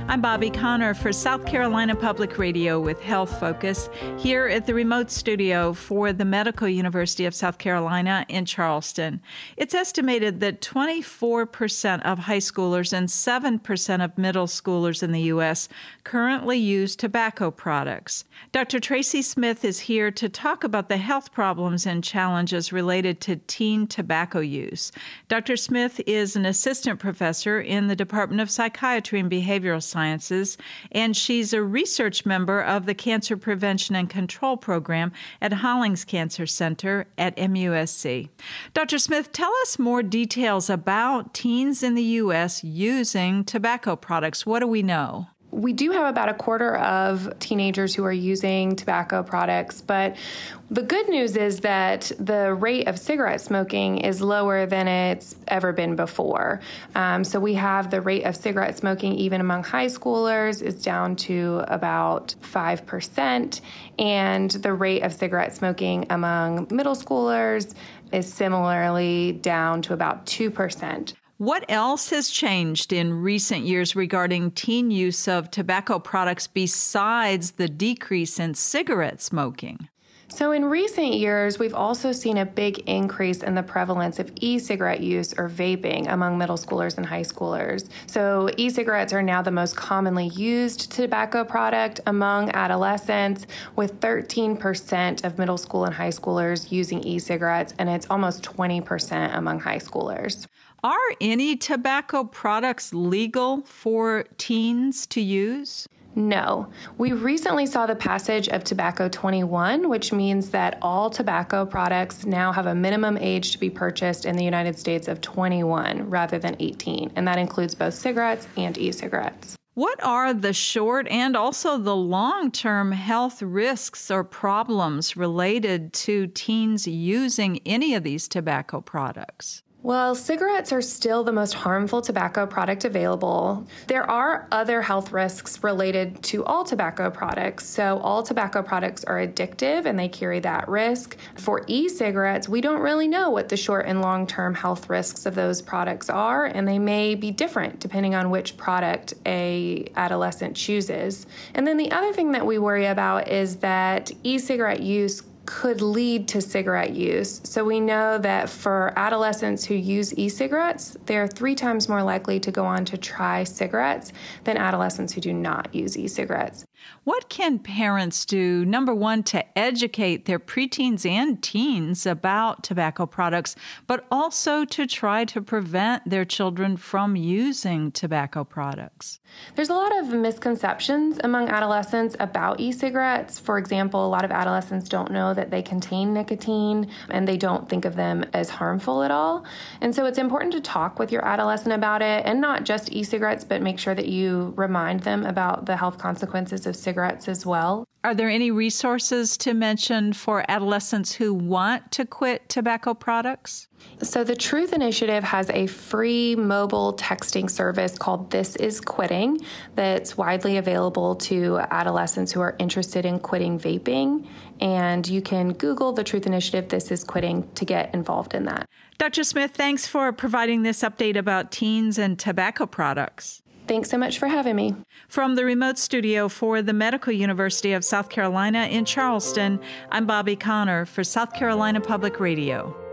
I'm Bobby Connor for South Carolina Public Radio with Health Focus here at the remote studio for the Medical University of South Carolina in Charleston. It's estimated that 24% of high schoolers and 7% of middle schoolers in the U.S. currently use tobacco products. Dr. Tracy Smith is here to talk about the health problems and challenges related to teen tobacco use. Dr. Smith is an assistant professor in the Department of Psychiatry and Behavioral Sciences, and she's a research member of the Cancer Prevention and Control Program at Hollings Cancer Center at MUSC. Dr. Smith, tell us more details about teens in the U.S. using tobacco products. What do we know? We do have about a quarter of teenagers who are using tobacco products, but the good news is that the rate of cigarette smoking is lower than it's ever been before. So we have the rate of cigarette smoking even among high schoolers is down to about 5%, and the rate of cigarette smoking among middle schoolers is similarly down to about 2%. What else has changed in recent years regarding teen use of tobacco products besides the decrease in cigarette smoking? So in recent years, we've also seen a big increase in the prevalence of e-cigarette use or vaping among middle schoolers and high schoolers. So e-cigarettes are now the most commonly used tobacco product among adolescents, with 13% of middle school and high schoolers using e-cigarettes, and it's almost 20% among high schoolers. Are any tobacco products legal for teens to use? No. We recently saw the passage of Tobacco 21, which means that all tobacco products now have a minimum age to be purchased in the United States of 21 rather than 18, and that includes both cigarettes and e-cigarettes. What are the short and also the long-term health risks or problems related to teens using any of these tobacco products? Well, cigarettes are still the most harmful tobacco product available. There are other health risks related to all tobacco products. So all tobacco products are addictive and they carry that risk. For e-cigarettes, we don't really know what the short and long-term health risks of those products are, and they may be different depending on which product a adolescent chooses. And then the other thing that we worry about is that e-cigarette use could lead to cigarette use. So we know that for adolescents who use e-cigarettes, they're 3 times more likely to go on to try cigarettes than adolescents who do not use e-cigarettes. What can parents do, number one, to educate their preteens and teens about tobacco products, but also to try to prevent their children from using tobacco products? There's a lot of misconceptions among adolescents about e-cigarettes. For example, a lot of adolescents don't know that they contain nicotine and they don't think of them as harmful at all. And so it's important to talk with your adolescent about it, and not just e-cigarettes, but make sure that you remind them about the health consequences of cigarettes as well. Are there any resources to mention for adolescents who want to quit tobacco products? So the Truth Initiative has a free mobile texting service called This Is Quitting that's widely available to adolescents who are interested in quitting vaping. And you can Google the Truth Initiative, This Is Quitting, to get involved in that. Dr. Smith, thanks for providing this update about teens and tobacco products. Thanks so much for having me. From the remote studio for the Medical University of South Carolina in Charleston, I'm Bobby Connor for South Carolina Public Radio.